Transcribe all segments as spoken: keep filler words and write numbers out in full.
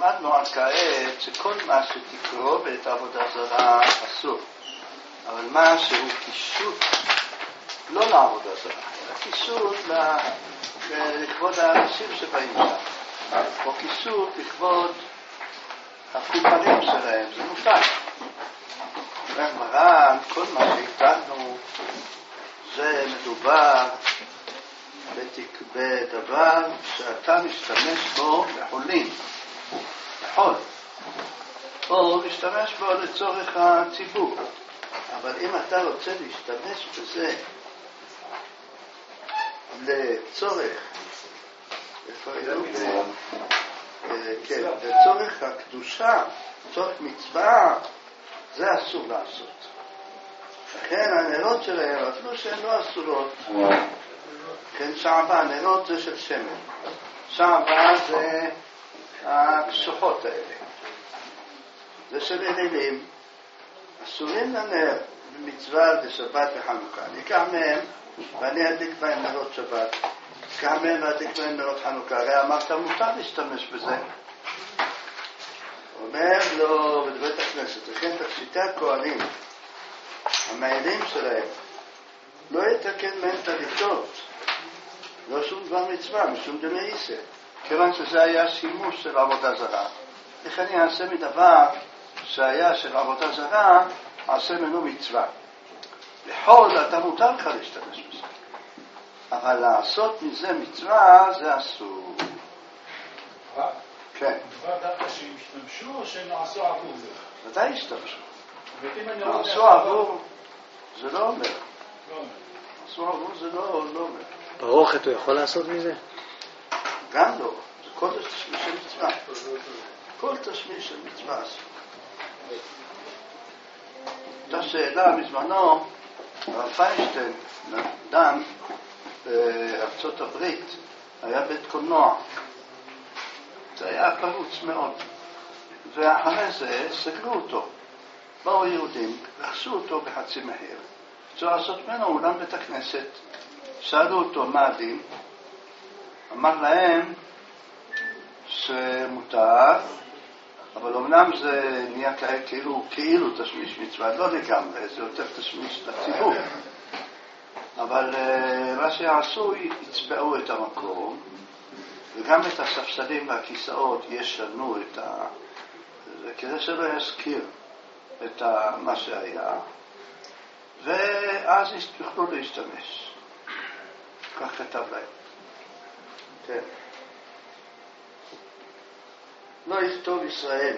למדנו עד כעת שכל מה שתקרוב את העבודה זרה אסור. אבל מה שהוא קישוט, לא לעבודה זרה, אלא קישוט לכבוד האנשים שבאים שם, או קישוט לכבוד הקופרים שלהם, זה מותר. מרן, כל מה שהתנו זה מדובר בדבר שאתה משתמש בו לחולים, לחול, או משתמש בו לצורך הציבור. אבל אם אתה רוצה להשתמש בזה לצורך, כן, לצורך הקדושה, לצורך מצווה, זה אסור לעשות. לכן הנרות שלהם, אפילו שהן לא אסורות, כן, שעבה, הנרות זה של שמן. שעבה זה הקשוחות האלה. זה של אלילים. אסורים לנר במצווה בשבת וחנוכה. אני אקח מהם ואני אדליק בהם נרות שבת. אקח מהם ואדליק בהם נרות חנוכה. הרי אמרת מותר להשתמש בזה. אומר לו בבית הכנסת, לכן תכשיטי הכהנים, המעילים שלהם, לא יתקן מהם תליטות, לא שום דבר מצווה, משום דמאיסה. כיוון שזה היה שימוש של עבודה זרה. איך אני אעשה מדבר שהיה של עבודה זרה, אעשה ממנו מצווה. לחול, אתה מותר לך להשתמש בזה. אבל לעשות מזה מצווה, זה אסור. כן. כבר דווקא שהם השתמשו או שהם נעשו עבור זה? ודאי השתמשו. נעשו עבור, זה לא אומר. נעשו עבור זה לא אומר. ברוכת הוא יכול לעשות מזה? גם לא. זה כל תשמיש של מצווה. כל תשמיש של מצווה אסור. הייתה שאלה בזמנו, הרב פיינשטיין, דן, בארצות הברית, היה בית קולנוע. זה היה פרוץ מאוד. ואחרי זה סגרו אותו. באו יהודים, רכשו אותו בחצי מחיר. רצו לעשות ממנו אולם בית הכנסת. שאלו אותו מה הדין. אמר להם שמותר, אבל אמנם זה נהיה כאילו, כאילו תשמיש מצווה, לא לגמרי, זה יותר תשמיש לציבור. אבל מה שיעשו, יצבעו את המקום, וגם את הספסלים והכיסאות ישנו את ה... כדי שלא יזכיר את ה... מה שהיה, ואז יוכלו להשתמש. כך כתב להם. כן. לא יכתוב ישראל.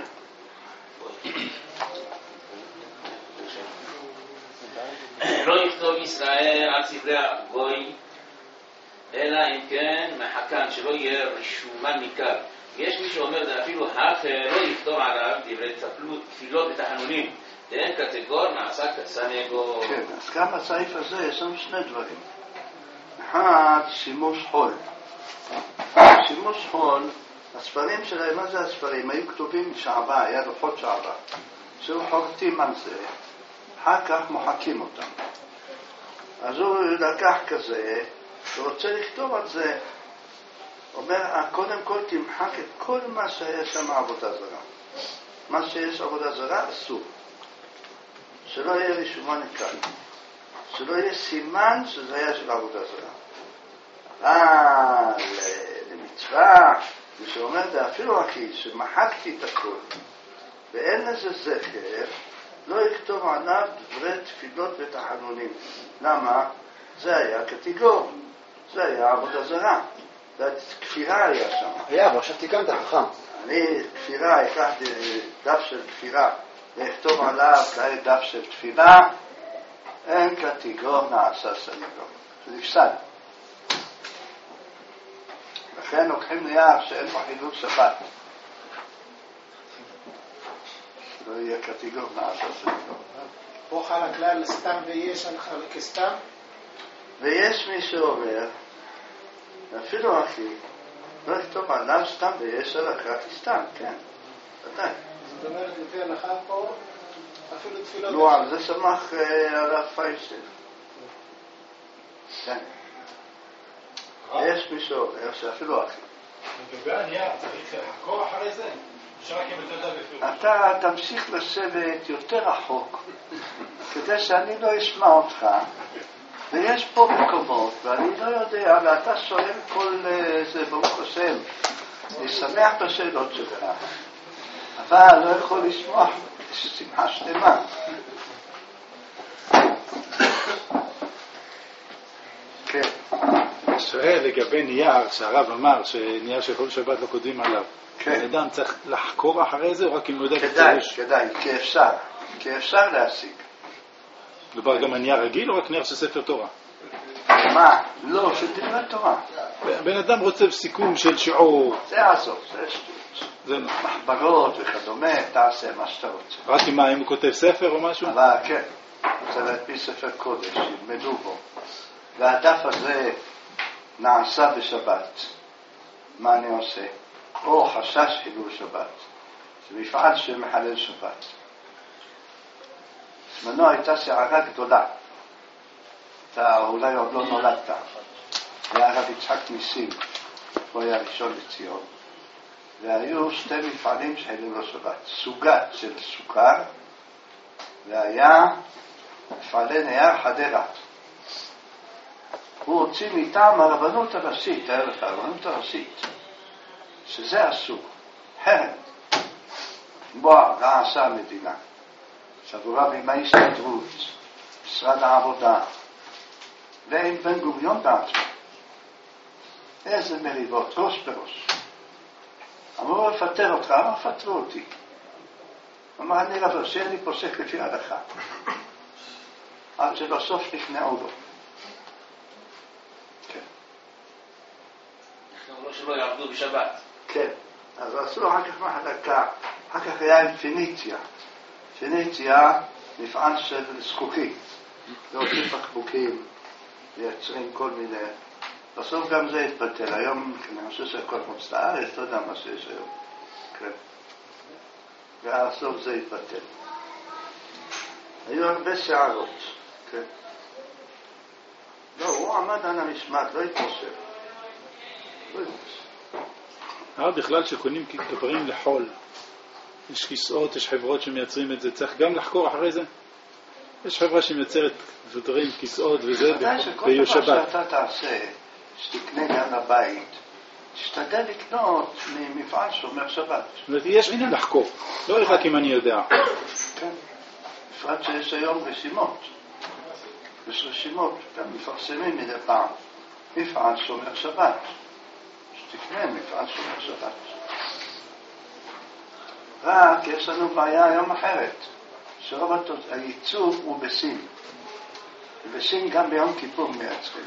לא יכתוב ישראל על ספרי הגוי, אלא אם כן מחכם שלא יהיה רישומן ניכר. יש מי שאומר זה אפילו האחר, לא יכתוב עליו דברי צפלות, תפילות ותחנונים. אין קטגור נעשה כסנגור. כן, אז גם בסעיף הזה יש לנו שני דברים. אחד, שימוש חול. שימוש חול, הספרים שלהם, מה זה הספרים? היו כתובים שעבה, היה לוחות שעבה. שהיו חורטים על זה, אחר כך מוחקים אותם. אז הוא לקח כזה, ורוצה לכתוב על זה, אומר, קודם כל תמחק את כל מה שהיה שם עבודה זרה. מה שיש עבודה זרה, אסור. שלא יהיה רישומן ניכר. שלא יהיה סימן שזה היה של עבודה זרה. אבל למצווה, ושאומר זה אפילו הכי, שמחקתי את הכל, ואין לזה זכר, לא יכתוב עליו דברי תפילות ותחנונים. למה? זה היה קטגור. זה היה עבודה זרה. זה כפירה היה שם. היה, אבל עכשיו תיקנת, חכם. אני כפירה, אקח דף של כפירה, ואכתוב עליו כעת דף של תפילה, אין קטגור נעשה סנגור. זה נפסד. לכן לוקחים נייר שאין בו חילול שבת. לא יהיה קטגור נעשה סנגור. פה חל הכלל סתם ויש כסתם? ויש מי שאומר, אפילו אחי, לא לכתוב עליו סתם ויש על הקראת סתם, כן, ודאי. זאת אומרת, לפי הלכה פה, אפילו תפילות... לא, על זה שמח הרב פיינשטיין. כן. יש מי שאומר שאפילו אחי. לגבי הנייר, צריך לחקור אחרי זה? שרק אם אתה יודע בפירוש. אתה תמשיך לשבת יותר רחוק, כדי שאני לא אשמע אותך, ויש פה מקומות, ואני לא יודע, ואתה שואל כל זה, ברוך השם, אני שמח בשאלות שלך, אבל לא יכול לשמוע שמחה שלמה. כן. שואל לגבי נייר, שהרב אמר שנייר שכל שבת לא כותבים עליו. כן. אדם צריך לחקור אחרי זה, או רק אם הוא יודע כדאי, בפירוש? כדאי, כי אפשר, כי אפשר להשיג. מדובר גם על נייר רגיל או רק נייר של ספר תורה? מה? לא, של דברי תורה. בן אדם רוצה סיכום של שיעור. זה יעזור, זה שטות. זה מחברות וכדומה, תעשה מה שאתה רוצה. רק אם מה, אם הוא כותב ספר או משהו? אבל כן, זה להדפיס ספר קודש, ילמדו בו. והדף הזה נעשה בשבת. מה אני עושה? או חשש חילול שבת. זה מפעל שמחלל שבת. בזמנו הייתה שערה גדולה. אתה אולי עוד לא נולדת. היה הרב יצחק ניסים, הוא היה ראשון לציון. והיו שתי מפעלים שחיללו שבת. סוגת של סוכר, והיה מפעלי נייר חדרה. הוא הוציא מטעם הרבנות הראשית, הרבנות הראשית, שזה אסור, חרם. בוא, מה עשה המדינה? שעבורה עם ההסתדרות, משרד העבודה, ועם בן גוריון בעצמו. איזה מריבות, ראש בראש. אמרו לפטר אותך, אמרו פטרו אותי. אמר, אני רב ראשי, אני פוסק לפי ההלכה. עד שבסוף נכנעו לו. כן. אמרו שלא יעבדו בשבת. כן. אז עשו אחר כך מחלקה. אחר כך היה עם פיניציה. פיניציה, מפעל של זכוכית. להוציא בקבוקים, לייצרים כל מיני. בסוף גם זה התבטל. היום, אני חושב שהכל מוצא לארץ, לא יודע מה שיש היום. כן. והסוף זה התבטל. היו הרבה שערות. כן. לא, הוא עמד על המשמעת, לא התפוסר. לא התפוסר. הרב בכלל שקונים דברים לחול. יש כיסאות, יש חברות שמייצרים את זה, צריך גם לחקור אחרי זה? יש חברה שמייצרת דברים, כיסאות וזה ביום שבת. כל דבר שאתה תעשה, שתקנה גם לבית, תשתדל לקנות ממפעל שומר שבת. זאת אומרת, יש עניין לחקור, לא רק אם אני יודע. כן. בפרט שיש היום רשימות. יש רשימות, גם מפרסמים מדי פעם. מפעל שומר שבת. שתקנה מפעל שומר שבת. רק יש לנו בעיה היום אחרת. שרוב הייצור הוא בסין. ובסין גם ביום כיפור מייצרים.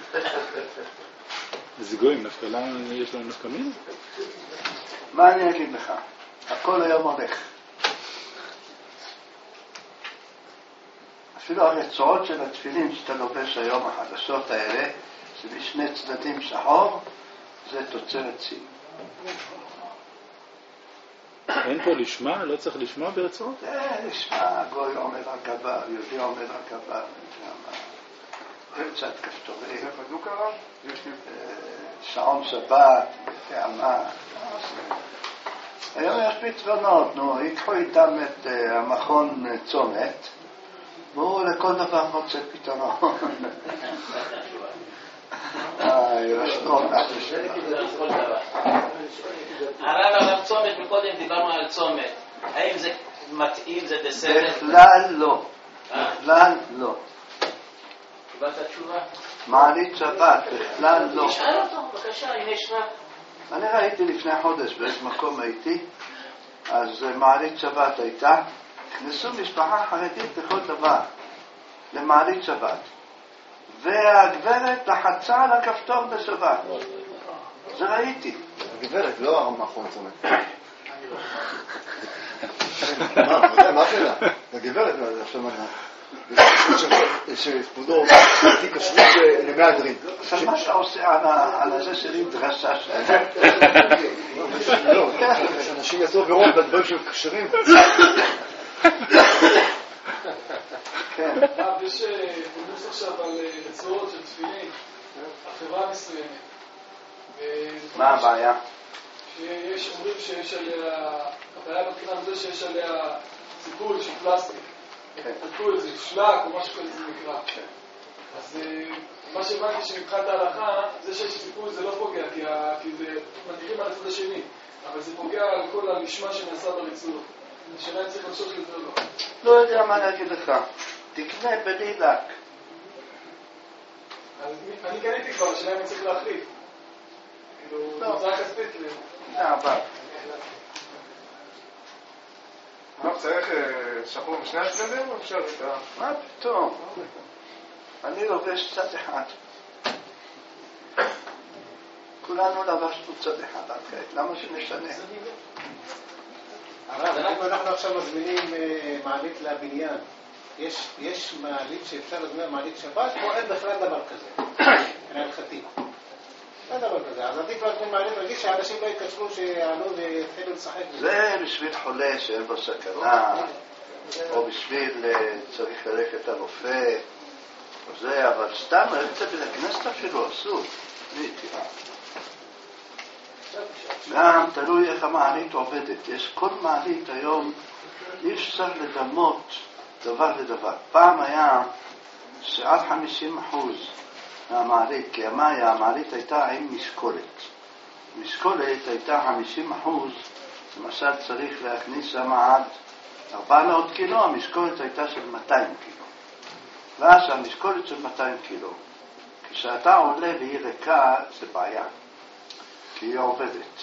זה גויים, דווקא למה יש לנו נפקמים? מה אני אגיד לך? הכל היום הולך. אפילו הרצועות של התפילין שאתה לובש היום, החדשות האלה, זה בשני צדדים שחור, זה תוצרת סין. אין פה לשמה? לא צריך לשמה ברצועות? זה לשמה, גוי עומד על גבה, יהודי עומד על גבה, קצת כפתורי. זה בדוק הרב? שעון שבת, מה. היום יש פתרונות, נו, יקחו איתם את המכון צומת, והוא לכל דבר מוצא פתרון. איי, רשתות. הרב הרב צומת, מקודם דיברנו על צומת. האם זה מתאים, זה בסדר? בכלל לא. בכלל לא. קיבלת תשובה? מעלית שבת, בכלל לא. תשאל אותו, בבקשה, אם יש רק. אני ראיתי לפני חודש, באיזה מקום הייתי, אז מעלית שבת הייתה, נכנסו משפחה חרדית לכל דבר, למעלית שבת. והגברת לחצה על הכפתור בשבת. זה ראיתי. הגברת, לא המכון צומת. מה קרה? הגברת, עכשיו מה? שכבודו, הייתי כשרות למהדרין. עכשיו מה שאתה עושה על זה שלי דרשה שלהם? לא, אנשים יצאו ברוב בדברים שהם כשרים. כן. יש בנוס עכשיו על רצועות של תפילין, החברה מסוימת. מה הבעיה? שיש אומרים שיש עליה, הבעיה מבחינת זה שיש עליה סיפול של פלסטיק. סיפול זה שלק או משהו כזה זה נקרא. אז מה שהבנתי שמבחינת ההלכה, זה שיש סיפול זה לא פוגע, כי זה מניחים על הצד השני. אבל זה פוגע על כל המשמע שנעשה בריצור. השאלה אם צריך לחשוב לזה או לא. לא יודע מה להגיד לך. תקנה בלי לק. אני קניתי כבר, השאלה אם אני צריך להחליף. כאילו, הוצאה כספית ל... זה הבא. מה, צריך שחור משני הצדדים או אפשר את ה... מה פתאום? אני לובש צד אחד. כולנו לבשנו צד אחד עד כעת. למה שנשנה? הרב, אם אנחנו עכשיו מזמינים מעלית לבניין, יש מעלית שאפשר להזמין מעלית שבת או אין בכלל דבר כזה? אין הלכתי. אין דבר כזה. אז עדיף להזמין מעלית רגיל שהאנשים לא יקשרו שיעלו ויתחילו לשחק. זה בשביל חולה שאין בו סכנה, או בשביל צריך ללכת לרופא, או זה, אבל סתם ללכת בית הכנסת אפילו אסור. בלי תראה. גם תלוי איך המעלית עובדת. יש כל מעלית היום, אי אפשר לדמות דבר לדבר. פעם היה שעד חמישים אחוז מהמעלית, כי מה היה? המעלית הייתה עם משקולת. משקולת הייתה חמישים אחוז, למשל צריך להכניס שם עד ארבע מאות קילו, המשקולת הייתה של מאתיים קילו. ואז המשקולת של מאתיים קילו. כשאתה עולה והיא ריקה, זה בעיה. כי היא עובדת.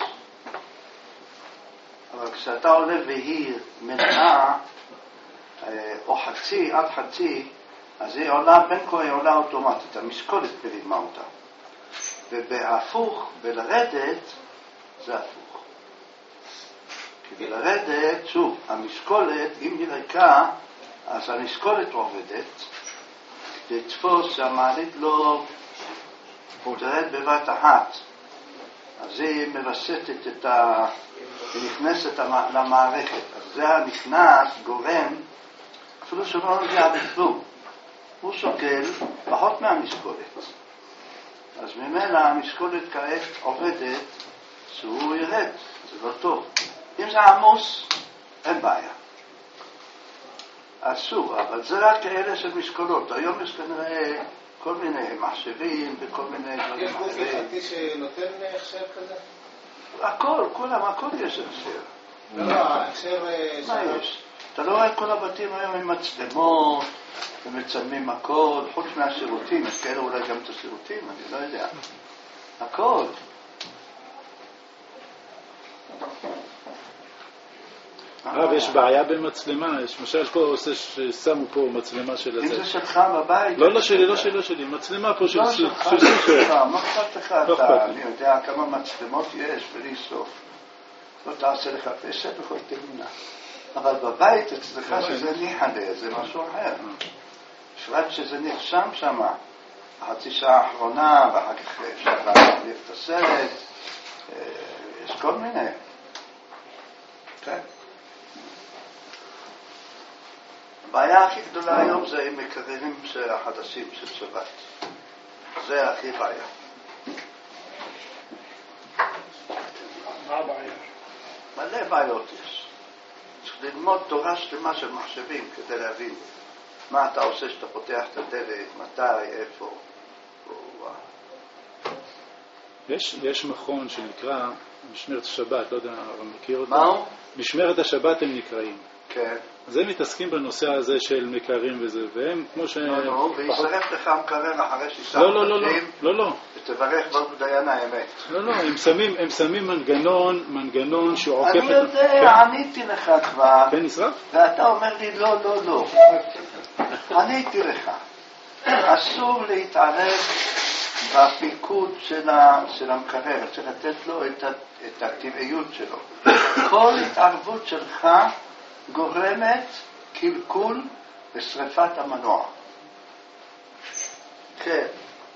אבל כשאתה עולה והיא מלאה, או חצי עד חצי, אז היא עולה, בין כה היא עולה אוטומטית, המשקולת מרימה אותה. ובהפוך, בלרדת, זה הפוך. כי בלרדת, שוב, המשקולת, אם היא ריקה, אז המשקולת עובדת, לתפוס שהמעלית לא תרד בבת אחת. אז היא מבסטת את ה... היא נכנסת למערכת. אז זה הנכנס, גורם, אפילו שלא נוגע בכלום. הוא שוקל פחות מהמשקולת. אז ממילא המשקולת כעת עובדת שהוא ירד. זה לא טוב. אם זה עמוס, אין בעיה. אסור, אבל זה רק כאלה של משקולות. היום יש כנראה כל מיני מחשבים וכל מיני דברים יש גוף הלכתי שנותן הכשר כזה? הכל, כולם, הכל יש הכשר. לא, לא, הכשר... מה יש? אתה לא רואה כל הבתים היום עם מצלמות ומצלמים הכל, חוץ מהשירותים, יש כאלה אולי גם את השירותים, אני לא יודע. הכל. הרב, יש בעיה במצלמה, יש משל פה עושה ששמו פה מצלמה של הזה. אם זה שלך בבית... לא, לא שלי, לא שלי, לא שלי, מצלמה פה של לא סופר. שלך, מה אכפת לך אתה? אני יודע כמה מצלמות יש בלי סוף. לא תעשה לך פשע בכל תמונה. אבל בבית אצלך שזה ניחלה, זה משהו אחר. בפרט שזה נרשם שם, החצי שעה האחרונה, ואחר כך אפשר להעביר את הסרט. יש כל מיני. כן. הבעיה הכי גדולה היום זה עם מקררים החדשים של שבת. זה הכי בעיה. מה הבעיה? מלא בעיות יש. צריך ללמוד תורה שלמה של מחשבים כדי להבין מה אתה עושה שאתה פותח את הדלת, מתי, איפה. יש, יש מכון שנקרא משמרת השבת, לא יודע, אבל מכיר אותו? מה הוא? משמרת השבת הם נקראים. כן. אז הם מתעסקים בנושא הזה של מקררים וזה, והם כמו ש... לא, לא, וישרף לך מקרר אחרי שישה לא, לא, לא, לא, לא, לא. ותברך ברוך דיין האמת. לא, לא, הם שמים, הם שמים מנגנון, מנגנון שהוא עוקף... אני יודע, עניתי לך כבר. כן, נשרף? ואתה אומר לי, לא, לא, לא. עניתי לך. אסור להתערב בפיקוד של, ה, של המקרר, צריך לתת לו את, ה, את הטבעיות שלו. כל התערבות שלך גורמת קלקול ושריפת המנוע. כן.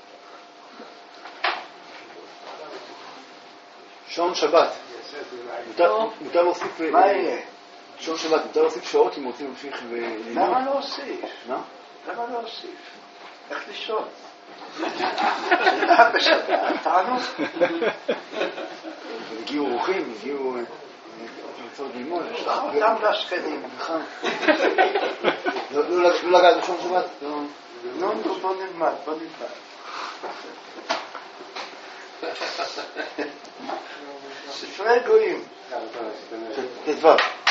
שעון שבת. מותר להוסיף... מה יהיה? שעון שבת, מותר להוסיף שעות אם רוצים להמשיך וללמוד? למה לא אוסיף? מה? למה לא אוסיף? איך לישון? שאלה בשבת, תענו. הגיעו אורחים, הגיעו... רוצות ללמוד, גם לשכנים. לא לגעת בשום שבת? נו, נו, בוא נלמד, בוא נלמד. ספרי גויים. תדבר.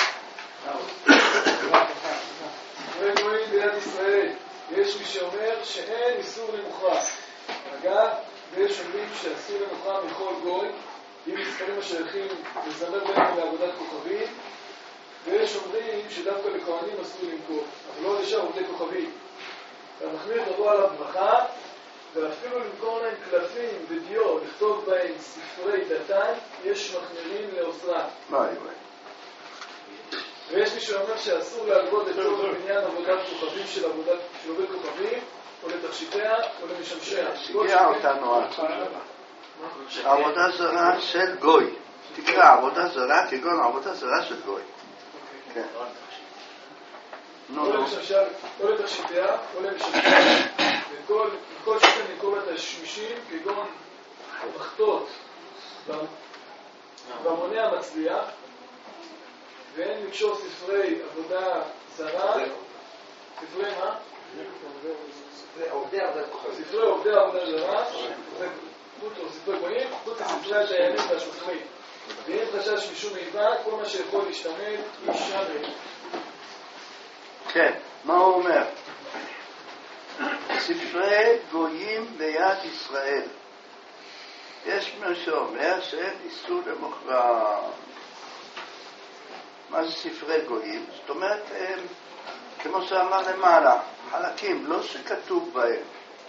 ספרי גויים ביד ישראל. יש מי שאומר שאין איסור למוכרח. אגב, ויש אומרים שאסור למוכרח מכל גוי, אם מספרים השייכים לזמר בהם לעבודת כוכבים, ויש אומרים שדווקא לכהנים אסור למכור, אבל לא לשאר עובדי כוכבים. והמחמיר תבוא עליו ברכה, ואפילו למכור להם קלפים ודיו, לכתוב בהם ספרי דתן, יש מחמירים לאוסרה. וואי וואי. ויש מי שאומר שאסור להלוות את צורך בניין עבודת כוכבים של עבודת של עובד כוכבים, או לתכשיטיה, או למשמשיה. הגיע אותנו עבודה זרה של גוי. תקרא עבודה זרה כגון עבודה זרה של גוי. כן. או לתכשיטיה, או למשמשיה. וכל שכן לקרוא את השמישים כגון מחטות והמונע מצליח, ואין לקשור ספרי עבודה זרה, ספרי מה? ספרי עובדי עבודה זרה, ספרי גויים, חוץ לספרי הדיינים והשופטים. ואם חשש משום איבה, כל מה שיכול להשתמל, ישתמל. כן, מה הוא אומר? ספרי גויים ביד ישראל. יש מי שאומר שאין איסור למוכרח. מה זה ספרי גויים? זאת אומרת, הם, כמו שאמר למעלה, חלקים, לא שכתוב בהם.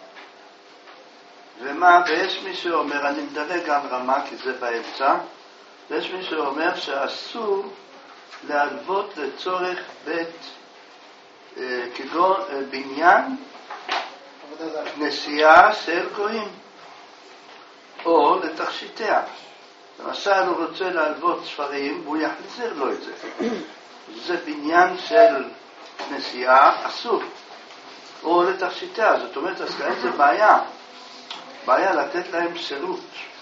ומה, ויש מי שאומר, אני מדלג על רמה כי זה באמצע, ויש מי שאומר שאסור להלוות לצורך בית, אה, כגון אה, בניין, כנסייה של גויים, או לתכשיטיה. למשל הוא רוצה להלוות ספרים והוא יחזיר לו את זה. זה בניין של כנסייה, אסור. או לתכשיטיה, זאת אומרת, אז כאן זה בעיה. בעיה לתת להם שירות.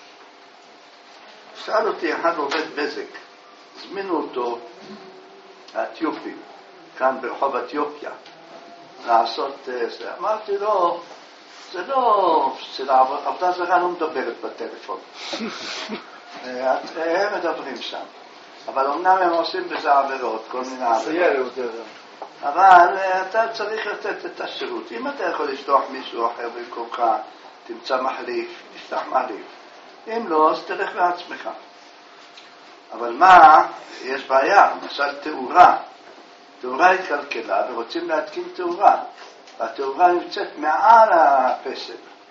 שאל אותי אחד עובד בזק, הזמינו אותו האתיופים, כאן ברחוב אתיופיה, לעשות זה. אמרתי לו, זה לא, של העבודה זרה לא מדברת בטלפון. הם מדברים שם. אבל אמנם הם עושים בזה עבירות, כל מיני עבירות. אבל אתה צריך לתת את השירות. אם אתה יכול לשלוח מישהו אחר במקומך, תמצא מחליף, תשלח מחליף. אם לא, אז תלך לעצמך. אבל מה? יש בעיה, למשל תאורה. תאורה התקלקלה ורוצים להתקין תאורה. והתאורה נמצאת מעל הפסל.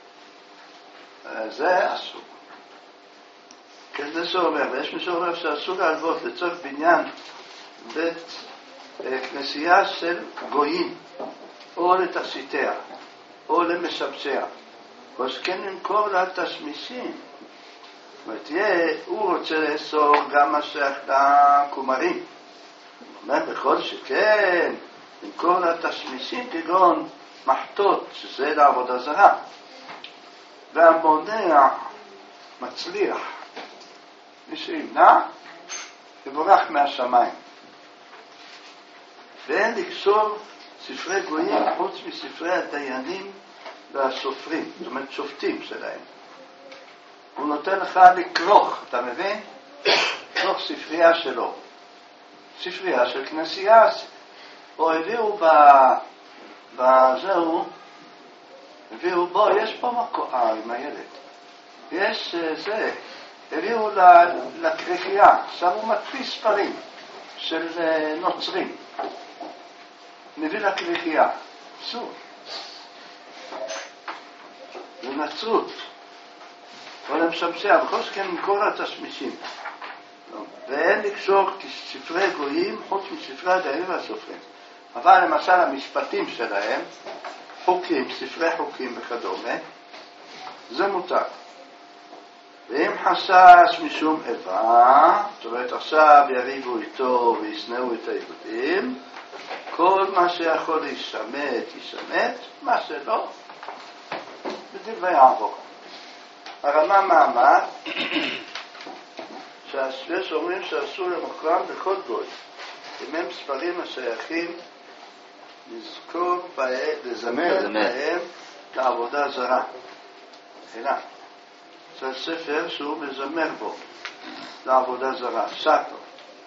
זה אסור. כן, זה שאומר, ויש מי שאומר שאסור להלוות לצורך בניין בית כנסייה של גויים, או לתכשיטיה, או למשמשיה, או שכן למכור לה תשמישים. זאת אומרת, הוא רוצה לאסור גם מה שייך לכומרים. זאת אומרת, בכל שכן, למכור לה תשמישים כגון מחטות, שזה לעבודה זרה. והמונע מצליח. מי שימנע, יבורך מהשמיים. ואין לקשור ספרי גויים חוץ מספרי הדיינים והסופרים, זאת אומרת שופטים שלהם. הוא נותן לך לקרוך, אתה מבין? לקרוך ספרייה שלו. ספרייה של כנסייה. או הביאו בזהו, הביאו בו, יש פה מקום, אה, עם הילד. יש זה, הביאו לקריקייה, עכשיו הוא מדפיס ספרים של נוצרים. מביא לקריקייה, אסור. זה נצרות. או למשמשיה, בכל שכן מכל התשמישים. ואין לקשור ספרי גויים חוץ מספרי הדיינים והסופרים. אבל למשל המשפטים שלהם, חוקים, ספרי חוקים וכדומה, זה מותר. ואם חשש משום איבה, זאת אומרת עכשיו יריבו איתו וישנאו את היהודים, כל מה שיכול להישמט, יישמט, מה שלא, בדיוק ויעבור. הרמה מאמר, שיש אומרים שאסור למוכרם בכל גוי, אם הם ספרים השייכים לזכור בהם, לזמר בהם לעבודה זרה. הנה, זה ספר שהוא מזמר בו לעבודה זרה, ספר.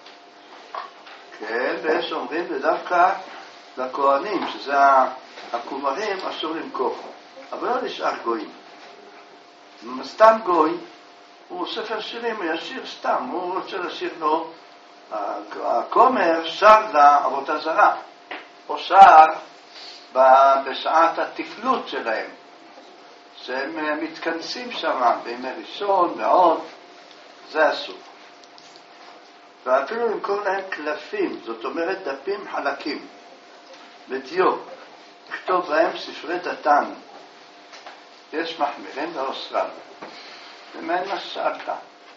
כן, ויש אומרים ודווקא לכהנים, שזה הכומרים, אסור למכור. אבל לא נשאר גויים. סתם גוי, הוא ספר שירים, הוא ישיר סתם, הוא רוצה לשיר לו, הכומר שר לעבודה זרה, או שר בשעת התפלות שלהם, שהם מתכנסים שם בימי ראשון ועוד, זה אסור. ואפילו למכור להם קלפים, זאת אומרת דפים חלקים, בדיו, לכתוב בהם ספרי דתן. יש מחמירים באוסטרליה, ומהם מסעתה.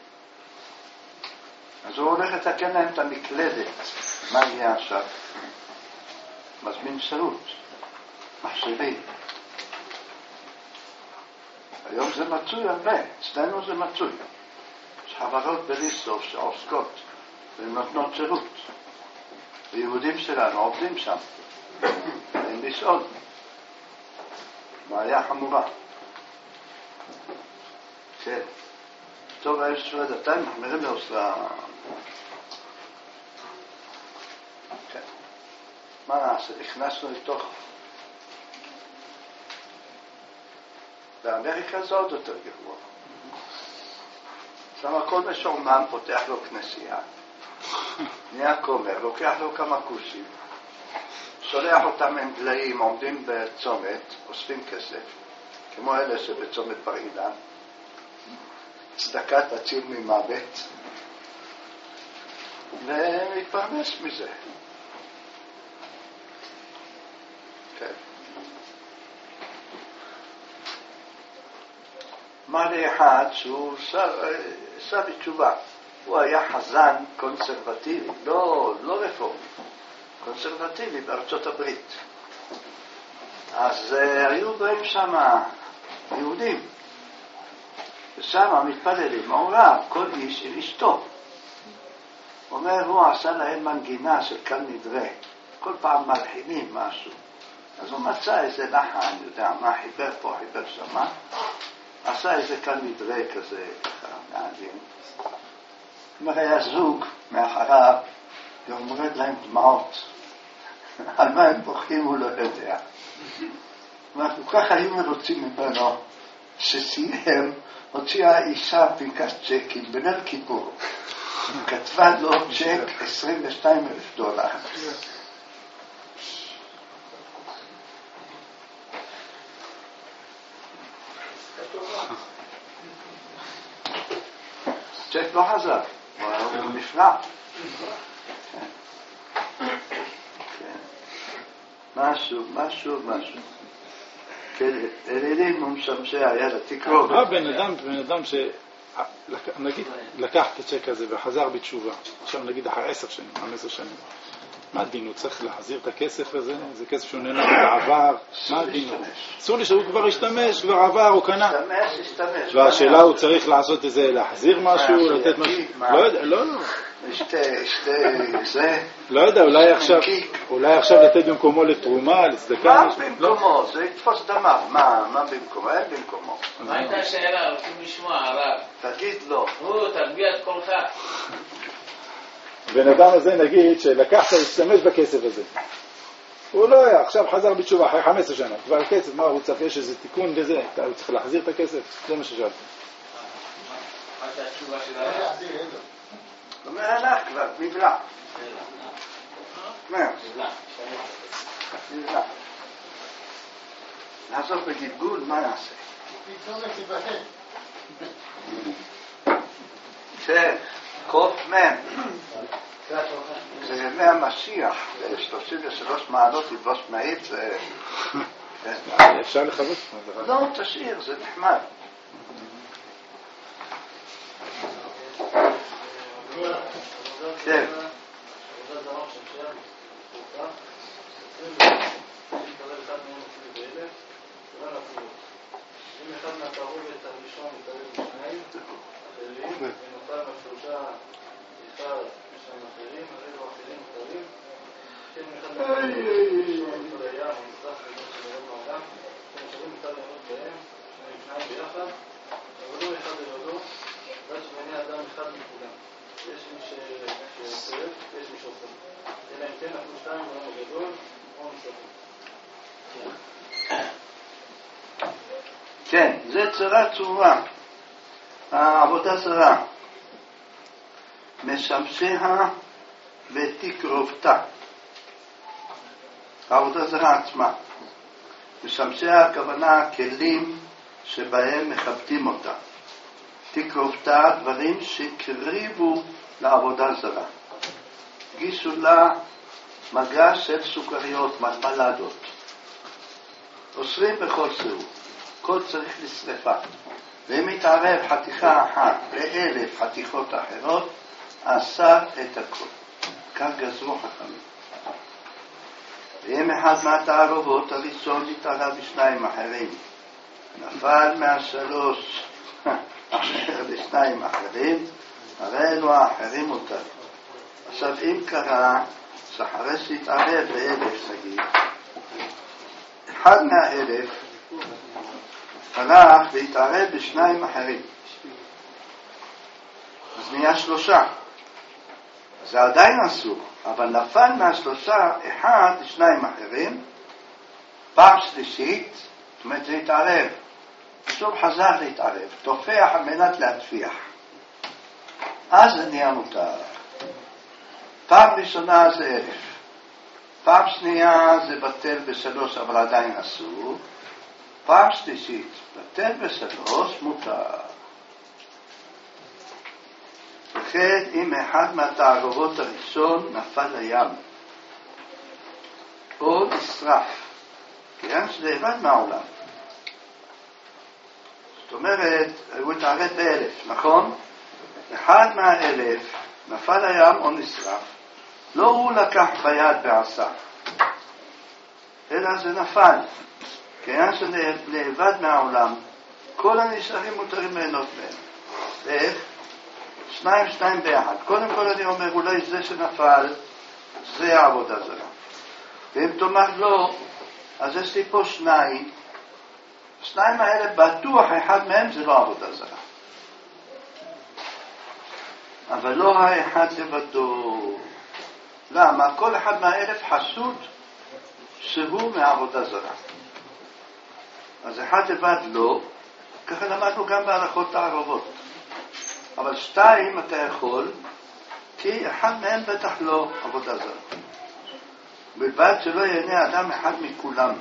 אז הוא הולך לתקן להם את המקלדת. מה יהיה עכשיו? מזמין שירות, מחשבים. היום זה מצוי הרבה, אצלנו זה מצוי. יש חברות בליסטוב שעוסקות ונותנות שירות. ויהודים שלנו עובדים שם. אין לשאול. בעיה חמורה. כן. טוב, יש ספרי דתן, מחמירים לאוסטרליה. כן. מה נעשה? הכנסנו לתוך... באמריקה זה עוד יותר גרוע. שם הכל משורמן, פותח לו כנסייה. נהיה כומר, לוקח לו כמה כוסים. שולח אותם עם דליים, עומדים בצומת, אוספים כסף, כמו אלה שבצומת בר אילן. צדקה תציל ממוות, ומתפרנס מזה. כן. מה לאחד שהוא עשה בתשובה, הוא היה חזן קונסרבטיבי, לא, לא רפורמי, קונסרבטיבי בארצות הברית. אז היו בהם שם יהודים, ושם מתפללים, מעורב, כל איש עם אשתו. אומר, הוא עשה להם מנגינה של קל נדרה, כל פעם מלחינים משהו. אז הוא מצא איזה לחן, יודע מה, חיבר פה, חיבר שמה, עשה איזה קל נדרה כזה, ככה, מעניין. אומר, היה זוג מאחריו, ואומרד להם דמעות. על מה הם בוכים הוא לא יודע. אנחנו ככה היו מרוצים ממנו, שסיים, הוציאה אישה פנקס צ'קים בליל כיפור. כתבה לו צ'ק עשרים ושניים אלף דולר. צ'ק לא חזר, הוא נפרע. משהו, משהו, משהו. אלילים ומשמשע, יאללה, תקרוא. מה בן אדם, בן אדם ש... נגיד, לקח את הצ'ק הזה וחזר בתשובה, עכשיו נגיד אחרי עשר שנים, חמש שנים, מה הדין? הוא צריך להחזיר את הכסף הזה? זה כסף שהוא נהנה בעבר? מה הדין? אסור לי שהוא כבר השתמש, כבר עבר, הוא קנה. השתמש, השתמש. והשאלה הוא צריך לעשות איזה, להחזיר משהו, לתת משהו? לא יודע, לא, לא. שתי, שתי, זה... לא יודע, אולי עכשיו, אולי עכשיו לתת במקומו לתרומה, לצדקה. מה במקומו? זה יתפוס דמיו. מה, מה במקומו? אין במקומו. מה הייתה השאלה? רוצים לשמוע, הרב. תגיד לו. הוא, תגביה את קולך. בן אדם הזה נגיד שלקחת להשתמש בכסף הזה. הוא לא היה, עכשיו חזר בתשובה, אחרי חמש עשרה שנה. כבר הכסף, מה הוא צריך? יש איזה תיקון וזה. הוא צריך להחזיר את הכסף? זה מה ששאלתי. מה הייתה התשובה של הרב? זאת אומרת, הלך כבר, נבלע. נבלע. נבלע. נעזור בגלגול, מה נעשה? כן, קוף מן. זה ימי המשיח, שלושים ושלוש מעלות לבוש מעיל, זה... אפשר לחוות? לא, תשאיר, זה נחמד. כן. אם אחד מהתערובת הראשון מתערב בשניים, אחרים, ונותר בשלושה נפטר משם אחרים, הרי לו אחרים מותרים, שהם אחד מהחיים, כל הים, המזרח וגם שמרון העולם, שהם שרים מצד לימוד בהם, שהם שניים ביחד, עבודו אחד לבדו, ועד שבני אדם אחד מכולם. יש מי שעושה, יש מי שעושה. אלא אם כן, אנחנו שתיים בעולם הגדול, או מסביב. כן, זה צרה צרורה, העבודה זרה. משמשיה ותקרובתה. העבודה זרה עצמה. משמשיה הכוונה כלים שבהם מכבדים אותה. תקרובתה דברים שקריבו לעבודה זרה. גיסו לה מגע של סוכריות, מלמלדות. אוסרים בכל סירוב. כל צריך לשרפה. ואם מתערב חתיכה אחת לאלף חתיכות אחרות, אסר את הכל. כך גזרו חכמים. ואם אחד מהתערובות הראשון התערב בשניים אחרים, נפל מהשלוש אחר לשניים אחרים, הרי אלו האחרים מותר. עכשיו אם קרה שאחרי שהתערב באלף נגיד, אחד מהאלף הלך והתערב בשניים אחרים, אז נהיה שלושה. זה עדיין אסור, אבל נפל מהשלושה אחד לשניים אחרים, פעם שלישית, זאת אומרת זה התערב, שוב חזר להתערב, תופח על מנת להטפיח, אז זה נהיה מותר. פעם ראשונה זה אלף, פעם שנייה זה בטל בשלוש אבל עדיין אסור, פעם שלישית בטל בשלוש מותר. וכן אם אחד מהתערובות הראשון נפל לים או נשרף, כן, שזה לבד מהעולם. זאת אומרת, הוא התערב באלף, נכון? אחד מהאלף נפל לים או נשרף, לא הוא לקח ביד ועשה, אלא זה נפל. כן, שזה לבד מהעולם, כל הנשארים מותרים ליהנות מהם. ואיך? שניים שניים ביחד. קודם כל אני אומר, אולי זה שנפל, זה העבודה זרה. ואם תאמר לא, אז יש לי פה שניים. שניים האלה בטוח אחד מהם זה לא עבודה זרה. אבל לא האחד לבדו. למה? כל אחד מהאלף חסוד שהוא מעבודה זרה. אז אחד לבד לא, ככה למדנו גם בהלכות תערובות. אבל שתיים אתה יכול, כי אחד מהם בטח לא עבודה זרה. בלבד שלא ייהנה אדם אחד מכולם.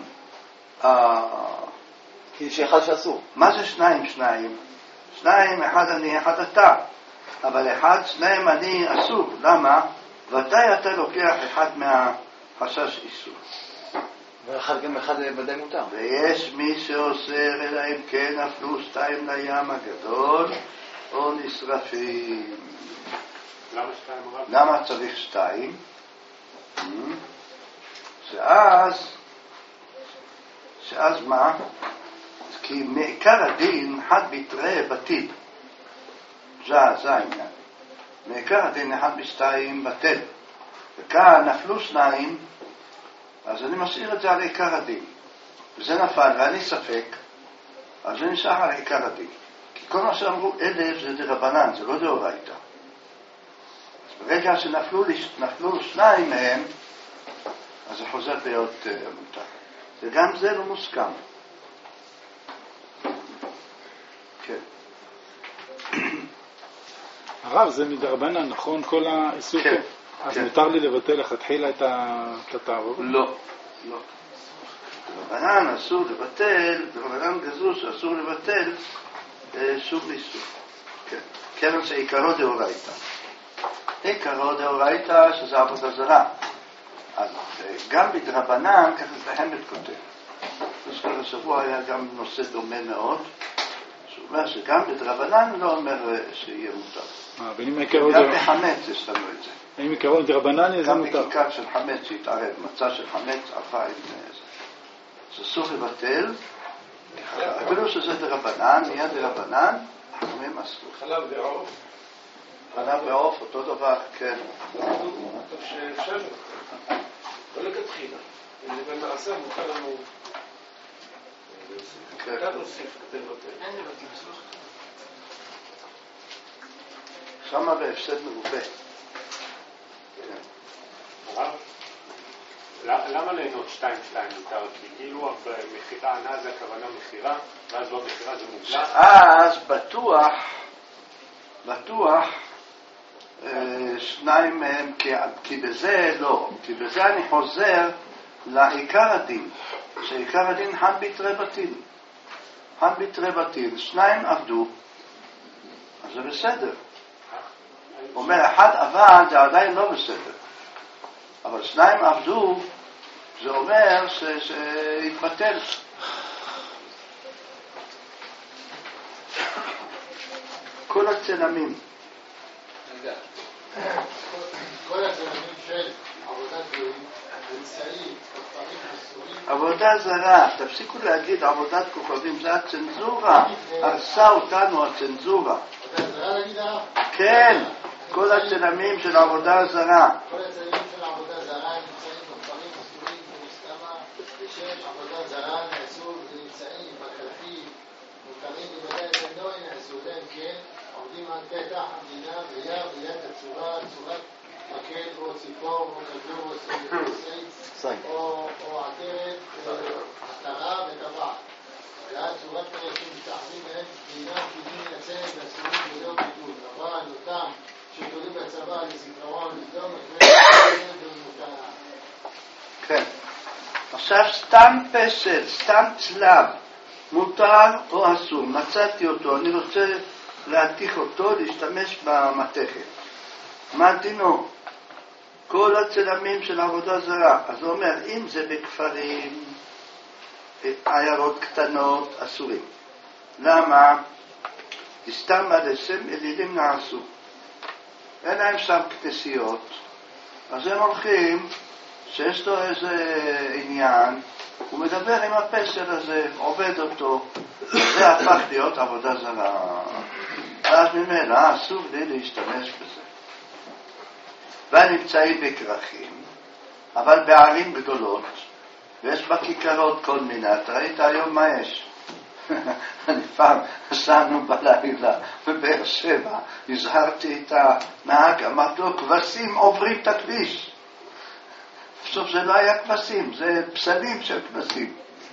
כי שאחד שאסור. מה זה שניים שניים? שניים, אחד אני, אחד אתה. אבל אחד, שניים אני אסור. למה? ודאי אתה לוקח אחד מהחשש איסור. ואחד גם אחד ודאי מותר. ויש מי שאוסר, אלא אם כן נפלו שתיים לים הגדול, או נשרפים. למה שתיים הרב? למה צריך שתיים? שאז, שאז מה? כי מעיקר הדין אחד ביטרה בטיל. זה, זה העניין. מעיקר הדין אחד בשתיים בטל. וכאן נפלו שניים, אז אני משאיר את זה על עיקר הדין. וזה נפל, ואני ספק, אז זה נשאר על עיקר הדין. כי כל מה שאמרו אלף זה דרבנן, זה לא דאורייתא. אז ברגע שנפלו נפלו שניים מהם, אז זה חוזר להיות uh, מותר. וגם זה לא מוסכם. כן. הרב, זה מדרבנן, נכון? כל האיסור? כן. אז כן. מותר לי לבטל לכתחילה את התערובת? לא, לא. דרבנן אסור לבטל, דרבנן גזרו שאסור לבטל אה, שוב לאיסור. כן. כיוון שעיקרו דאורייתא. עיקרו דאורייתא שזה עבודה זרה. אז גם בדרבנן, ככה זה בהמת כותב. בסופו השבוע היה גם נושא דומה מאוד, שהוא אומר שגם בדרבנן לא אומר שיהיה מותר. אה, ואם עיקרו גם בחמץ יש לנו את זה. אם עיקרון דרבנן זה גם מותר. בכיכר של חמץ שהתערב, מצא של חמץ עפה עם זה. אז אסור לבטל, אפילו שזה דרבנן, נהיה דרבנן, חכמים אסור. חלב ועוף. חלב ועוף, אותו דבר, כן. טוב שאפשר לא לכתחילה. אם זה במעשה, מותר לנו... כאן נוסיף כתב יותר. שמה בהפסד מרובה. הרב, למה ליהנות שתיים שתיים מותר? כי כאילו במכירה ענה זה הכוונה מכירה, ואז לא מכירה זה מובלע. אז בטוח, בטוח, שניים מהם, כי בזה לא, כי בזה אני חוזר לעיקר הדין, שעיקר הדין חן ביתרי בתים. חן ביתרי בתים, שניים עבדו, אז זה בסדר. הוא אומר, אחד עבד, זה עדיין לא בסדר. אבל שניים עבדו, זה אומר שהתבטל. כל הצלמים. כל הצלמים של עבודת גויים, נמצאים, כפרים אסורים. עבודה זרה, תפסיקו להגיד עבודת כוכבים, זה הצנזורה. הרסה אותנו הצנזורה. עבודה זרה להגיד הרב? כן, כל הצלמים של עבודה זרה. כל הצלמים של עבודה זרה נמצאים בכפרים אסורים ומסתמה שיש עבודה זרה נעשו ונמצאים בכרכים מוכרים בוודאי ולא נעשו להם כן עובדים על פתח המדינה ויד ויד הצורה, צורת מקל או ציפור או כדור או סייץ או עטרת עטרה וטבעת ועד צורת פרקים מתחבים להם מדינה כדין יצאים ואסורים ולא בידוד אבל אותם שתולים בצבא לזיכרון לזדום כן. עכשיו סתם פסל, סתם צלב, מותר או אסור. מצאתי אותו, אני רוצה להתיך אותו, להשתמש במתכת. מה דינו? כל הצלמים של עבודה זרה. אז הוא אומר, אם זה בכפרים, עיירות קטנות, אסורים. למה? סתם עד הסם אלילים נעשו. אין להם שם כנסיות, אז הם הולכים, שיש לו איזה עניין, הוא מדבר עם הפסל הזה, עובד אותו, זה הפך להיות עבודה זרה. אז ממילא אסור לי להשתמש בזה. ונמצאים בכרכים, אבל בערים גדולות, ויש בכיכרות כל מיני, אתה ראית היום מה יש? אני פעם נסענו בלילה בבאר שבע, הזהרתי את הנהג, אמרתי לו, כבשים עוברים את הכביש. בסוף זה לא היה כבשים, זה פסלים של כבשים.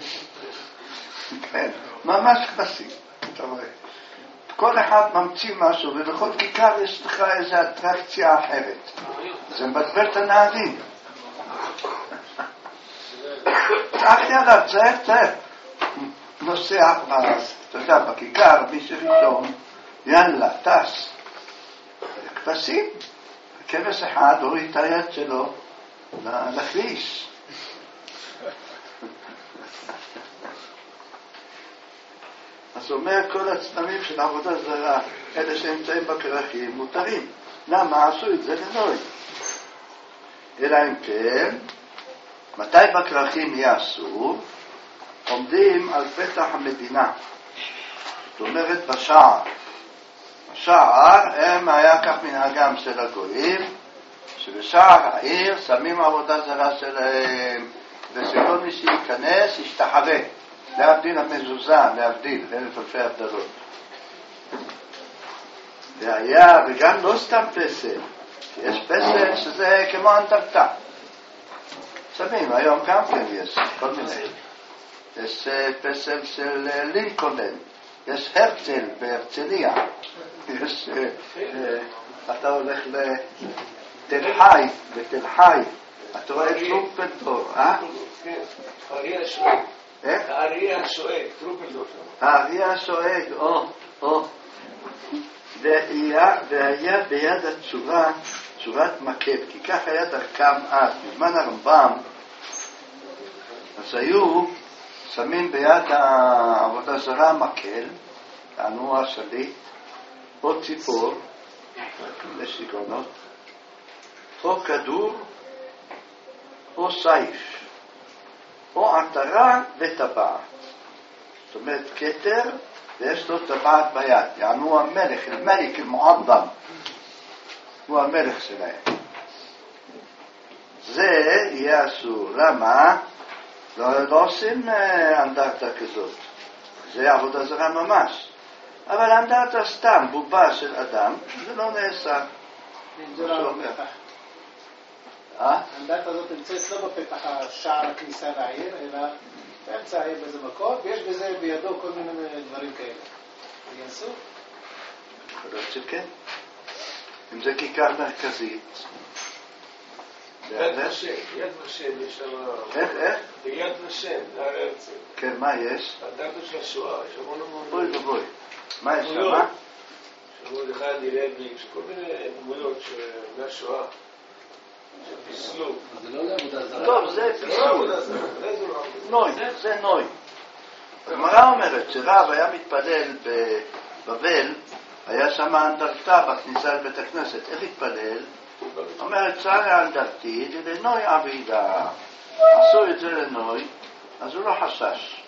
כן, ממש כבשים, אתה רואה. כל אחד ממציא משהו, ובכל כיכר יש לך איזו אטרקציה אחרת. זה מבלבל את הנהגים. צעקתי עליו, צעק, צעק. נוסע, אתה יודע, בכיכר, מי שראשון, יאללה, טס. כבשים, כבש אחד הוריד את היד שלו לכביש. אז אומר, כל הצלמים של עבודה זרה, אלה שנמצאים בכרכים, מותרים. למה עשו את זה לנוי? אלא אם כן, מתי בכרכים יהיה אסור? עומדים על פתח המדינה, זאת אומרת בשער. בשער הם היה כך מנהגם של הגויים, שבשער העיר שמים עבודה זרה שלהם, ושכל מי שייכנס ישתחווה, להבדיל המזוזה, להבדיל, אלף אלפי הבדלות. והיה, וגם לא סתם פסל, יש פסל שזה כמו אנדרטה. שמים, היום גם כן יש כל מיני. יש פסל של לינקולן, יש הרצל בהרצליה, יש, אתה הולך לתל חי, בתל חי, אתה רואה טרומפלדור, אה? כן, האריה השואג. איך? האריה השואג, טרומפלדור. האריה השואג, או, או. והיה ביד הצורה, צורת מקל, כי כך היה דרכם אז, בזמן הרמב"ם, אז היו שמים ביד העבודה זרה מקל, תענו השליט, או ציפור, לשיגונות, או כדור, או סייף, או עטרה וטבעת. זאת אומרת, כתר, ויש לו טבעת ביד. יענו המלך, המלך המועדם. הוא המלך שלהם. זה יהיה אסור. למה? לא, לא עושים אנדרטה כזאת. זה עבודה זרה ממש. אבל אנדרטה סתם, בובה של אדם, זה לא נעשה. זה לא בפתח. האנדרטה הזאת נמצאת לא בפתח השער הכניסה לעיר, אלא באמצע העיר באיזה מקום, ויש בזה בידו כל מיני דברים כאלה. זה אסור? יכול להיות שכן. אם זה כיכר מרכזית. יד ושם, יד ושם יש שם... איך, איך? ביד ושם, זה הרצל. כן, מה יש? האנדרטה של השואה, יש המון המון... בואי ובואי. מה יש שם? שמעו לך דילבי, כל מיני דמויות מהשואה, שפיסלו. זה לא לעבודה זרה. טוב, זה זה לא פיסול. עבודה זרה, זה לא עבודה. נוי, זה נוי. הגמרא אומרת שרב היה מתפלל בבבל, היה שם אנדרטה בכניסה לבית הכנסת. איך התפלל? אומרת, צרי אנדרטי, זה לנוי עבידה. עשו את זה לנוי, אז הוא לא חשש.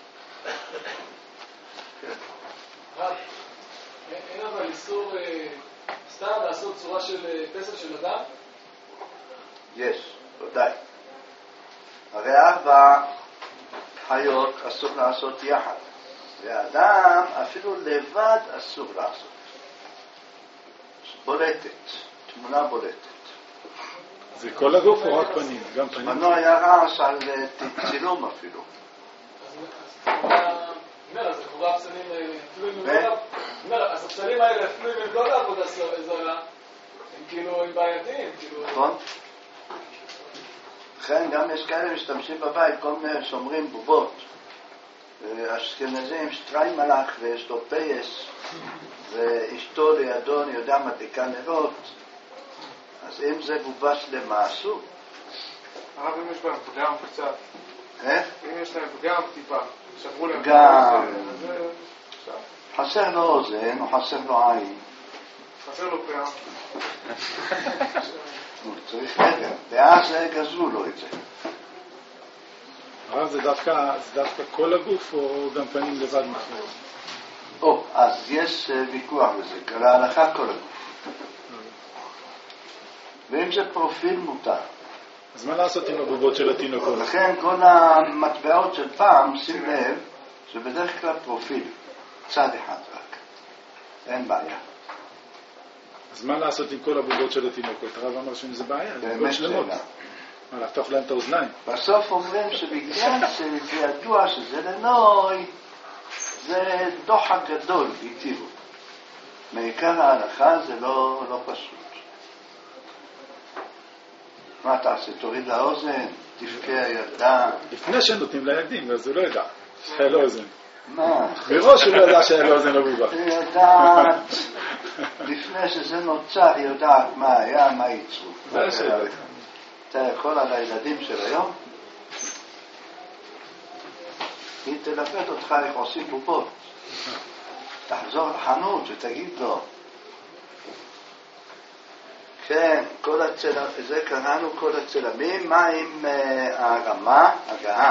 אין אבל איסור סתם לעשות צורה של פסל של אדם? יש, ודאי. הרי ארבע חיות אסור לעשות יחד. והאדם אפילו לבד אסור לעשות. בולטת, תמונה בולטת. זה כל הגוף או רק פנים? גם פנים? מנו היה רעש על צילום אפילו. אומר, אז לכאורה הפסלים תלויים ממנו, אומר, אז הפסלים האלה תלויים עם לא לעבודה זרה, הם כאילו הם בעייתיים, כאילו... נכון? לכן גם יש כאלה משתמשים בבית, כל מיני שומרים בובות. אשכנזים שטריים מלאך ויש לו פייס, ואשתו לידו, אני יודע, מדליקה נרות. אז אם זה בובה שלמה, אסור. הרב, אם יש בהם פגם קצת, איך? אם יש להם פגם טיפה, שברו להם פגם. זה... חסר לו אוזן או חסר לו עין. חסר לו פגם. הוא צריך רגע, ואז גזרו לו את זה. הרב, זה דווקא כל הגוף או גם פנים לבד מחר? או, אז יש ויכוח בזה, להלכה כל הגוף. ואם זה פרופיל מותר. אז מה לעשות עם הבובות של התינוקות? לכן כל המטבעות של פעם, שים לב, זה בדרך כלל פרופיל, צד אחד רק. אין בעיה. אז מה לעשות עם כל הבובות של התינוקות? הרב אמר שאם זה בעיה, זה באמת בובות שלמות. שאלה. מה, להפתוח להם את האוזניים? בסוף אומרים שבגלל שזה ידוע שזה לנוי, זה דוחק גדול, איתירו. מעיקר ההלכה זה לא, לא פשוט. מה תעשה? תוריד לאוזן, תבכה הילדה. לפני שנותנים לילדים, אז הוא לא ידע שהיה לו אוזן. מה? מראש הוא לא ידע שהיה לו אוזן לבובה. היא יודעת, לפני שזה נוצר, היא יודעת מה היה, מה ייצרו. זה השאלה. אתה יכול על הילדים של היום? היא תלפת אותך איך עושים בובות. תחזור לחנות ותגיד לו. כן, כל הצלם, זה קראנו כל הצלמים. מה עם uh, הרמה? הגעה.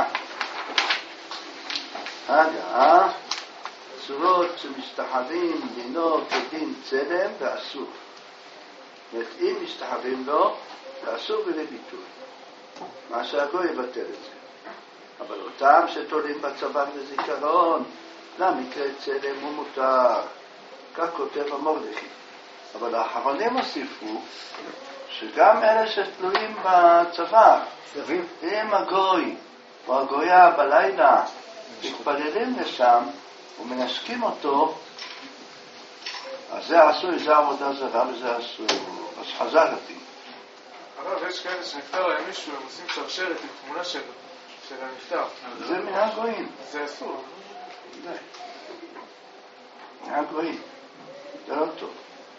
הגעה, צורות שמשתחווים דינו כדין צלם ואסור. אם משתחווים לו, ואסור ולביטוי. מה שהגוי יבטל את זה. אבל אותם שתולים בצבא לזיכרון, למקרה צלם הוא מותר. כך כותב המורדכי. אבל האחרונים הוסיפו שגם אלה שתלויים בצבא, אם הגוי או הגויה בלילה מתפללים לשם ומנשקים אותו, אז זה עשוי, זה עבודה זרה וזה אסור. אז חזרתי. הרב, יש כאלה שנפטר להם מישהו, הם עושים שרשרת עם תמונה שלו, של הנפטר. זה מן הגויים. זה אסור. מן הגויים. זה לא טוב.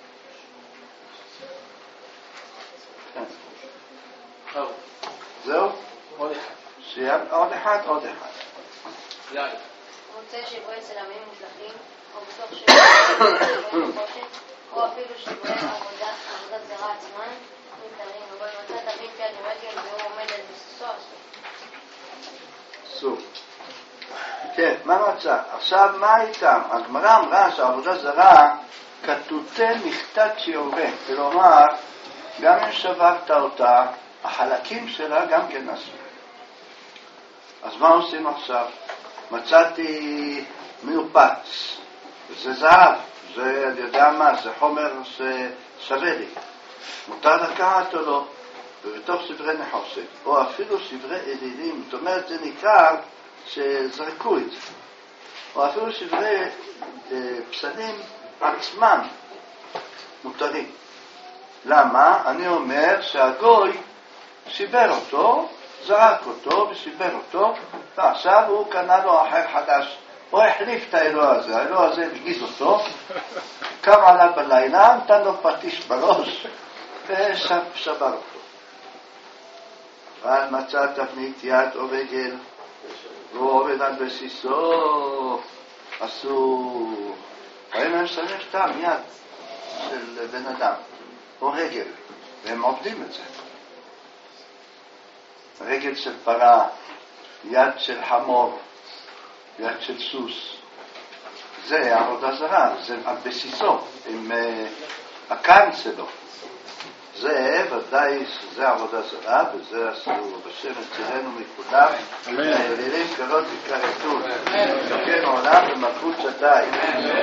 זהו? עוד אחד. סיימת? עוד אחד, עוד אחד. יאללה. רוצה שבועי צלמים מושלכים, או בסוף שבועי חושת, או אפילו שבועי עבודת זרה עצמן, מתארים, אבל מצא תביא יד ורגל והוא עומד על בסיסו, אסור. כן, מה מצא? עכשיו מה איתם? הגמרא אמרה שהעבודה זרה כתותי מכתת שיורה, כלומר גם אם שברת אותה, החלקים שלה גם כן אסור. אז מה עושים עכשיו? מצאתי מיופץ, זה זהב, זה, אני יודע מה, זה חומר ששווה לי. מותר לקחת או לא, ובתוך סברי נחושת, או אפילו סברי אלילים, זאת אומרת, זה ניכר שזרקו את זה. או אפילו סברי אה, פסלים עצמם מותרים. למה? אני אומר שהגוי שיבר אותו, זרק אותו ושיבר אותו, ועכשיו הוא קנה לו אחר חדש. הוא החליף את האלוה הזה, האלוה הזה הפגיז אותו, קם עליו בלילה, נתן לו פטיש בראש, ושבר אותו. ואז מצא תבנית יד או רגל, והוא עובד על בסיסו, אסור. האם הם שמים סתם יד של בן אדם, או רגל, והם עובדים את זה. רגל של פרה, יד של חמור, יד של סוס. זה עבודה זרה, זה על בסיסו, עם uh, הקן שלו. זה ודאי שזה עבודה זרה, וזה אסור. בשם אצלנו מכולם, האלילים קרות וכרתות. כן עולם ומלכות שדי.